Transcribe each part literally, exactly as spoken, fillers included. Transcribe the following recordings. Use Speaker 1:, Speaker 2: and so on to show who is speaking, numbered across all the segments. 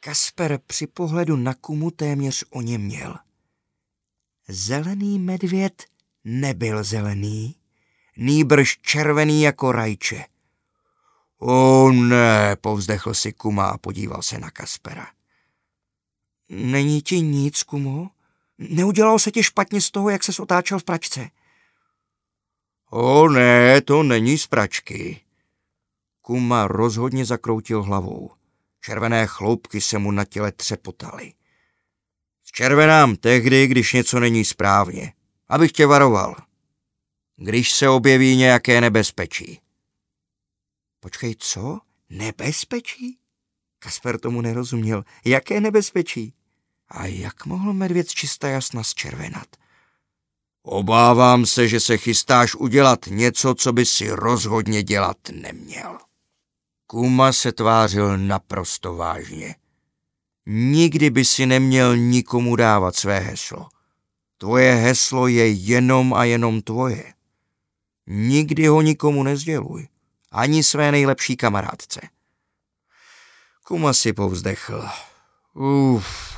Speaker 1: Kasper při pohledu na Kumu téměř oněměl. Zelený medvěd nebyl zelený, nýbrž červený jako rajče. O ne, povzdechl si Kuma a podíval se na Kaspera. Není ti nic, Kumo? Neudělalo se ti špatně z toho, jak ses otáčel v pračce? O ne, to není z pračky. Kuma rozhodně zakroutil hlavou. Červené chloupky se mu na těle třepotaly. Zčervenám tehdy, když něco není správně, abych tě varoval. Když se objeví nějaké nebezpečí. Počkej, co? Nebezpečí? Kasper tomu nerozuměl. Jaké nebezpečí? A jak mohl medvěd čista jasna zčervenat? Obávám se, že se chystáš udělat něco, co by si rozhodně dělat neměl. Kuma se tvářil naprosto vážně. Nikdy by si neměl nikomu dávat své heslo. Tvoje heslo je jenom a jenom tvoje. Nikdy ho nikomu nezděluj, ani své nejlepší kamarádce. Kuma si povzdechl. Uf.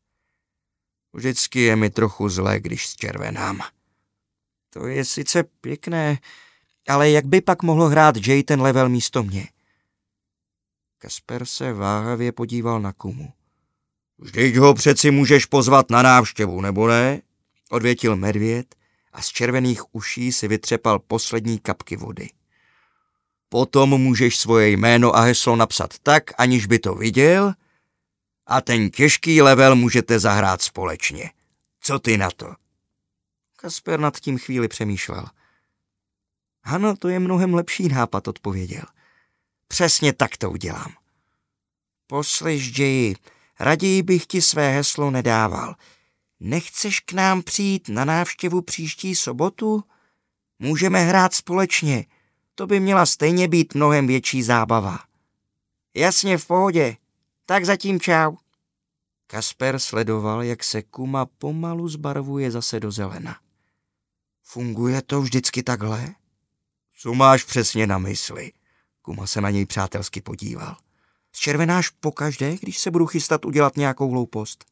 Speaker 1: Vždycky je mi trochu zlé, když zčervenám. To je sice pěkné, ale jak by pak mohl hrát Jay ten level místo mě? Kasper se váhavě podíval na Kumu. Vždyť ho přeci můžeš pozvat na návštěvu, nebo ne? Odvětil medvěd a z červených uší si vytřepal poslední kapky vody. Potom můžeš svoje jméno a heslo napsat tak, aniž by to viděl, a ten těžký level můžete zahrát společně. Co ty na to? Kasper nad tím chvíli přemýšlel. Ano, to je mnohem lepší nápad, odpověděl. Přesně tak to udělám. Poslyš, Jay, raději bych ti své heslo nedával. Nechceš k nám přijít na návštěvu příští sobotu? Můžeme hrát společně. To by měla stejně být mnohem větší zábava. Jasně, v pohodě. Tak zatím čau. Kasper sledoval, jak se Kuma pomalu zbarvuje zase do zelena. Funguje to vždycky takhle? Co máš přesně na mysli? Kuma se na něj přátelsky podíval. Zčervenáš pokaždé, když se budu chystat udělat nějakou hloupost?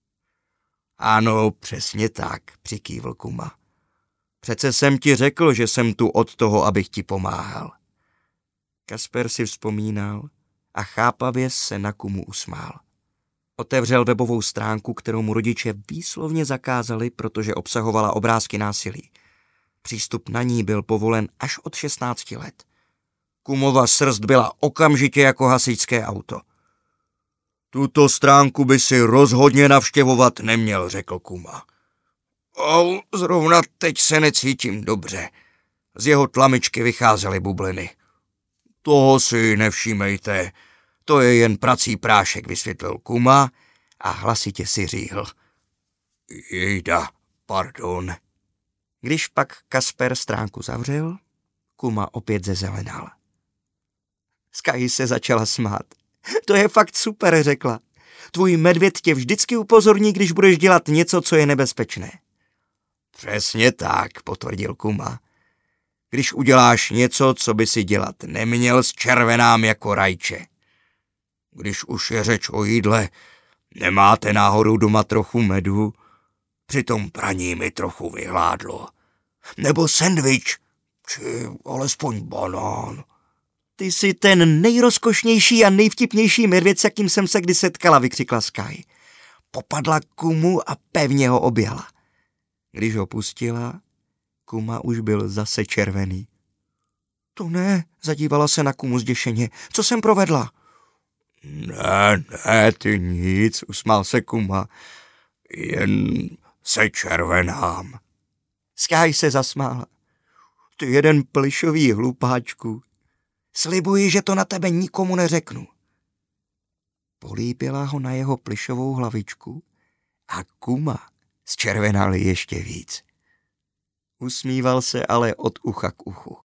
Speaker 1: Ano, přesně tak, přikývl Kuma. Přece jsem ti řekl, že jsem tu od toho, abych ti pomáhal. Kasper si vzpomínal a chápavě se na Kumu usmál. Otevřel webovou stránku, kterou mu rodiče výslovně zakázali, protože obsahovala obrázky násilí. Přístup na ní byl povolen až od šestnácti let. Kumova srst byla okamžitě jako hasičské auto. Tuto stránku by si rozhodně navštěvovat neměl, řekl Kuma. O, zrovna teď se necítím dobře. Z jeho tlamičky vycházely bubliny. Toho si nevšímejte. To je jen prací prášek, vysvětlil Kuma a hlasitě si říhl. Jejda, pardon. Když pak Kasper stránku zavřel, Kuma opět zezelenal. Sky se začala smát. To je fakt super, řekla. Tvůj medvěd tě vždycky upozorní, když budeš dělat něco, co je nebezpečné. Přesně tak, potvrdil Kuma. Když uděláš něco, co by si dělat neměl, zčervenám jako rajče. Když už je řeč o jídle, nemáte náhodou doma trochu medu? Při tom praní mi trochu vyhládlo. Nebo sendvič, či alespoň banán. Ty jsi ten nejrozkošnější a nejvtipnější medvěd, s jakým jsem se kdy setkala, vykřikla Sky. Popadla Kumu a pevně ho objala. Když ho pustila, Kuma už byl zase červený. To ne, zadívala se na Kumu zděšeně. Co jsem provedla? Ne, ne, ty nic, usmál se Kuma. Jen se červenám. Sky se zasmála. Ty jeden plišový hlupáčku. Slibuji, že to na tebe nikomu neřeknu. Políbila ho na jeho plišovou hlavičku a Kuma zčervenal ještě víc. Usmíval se ale od ucha k uchu.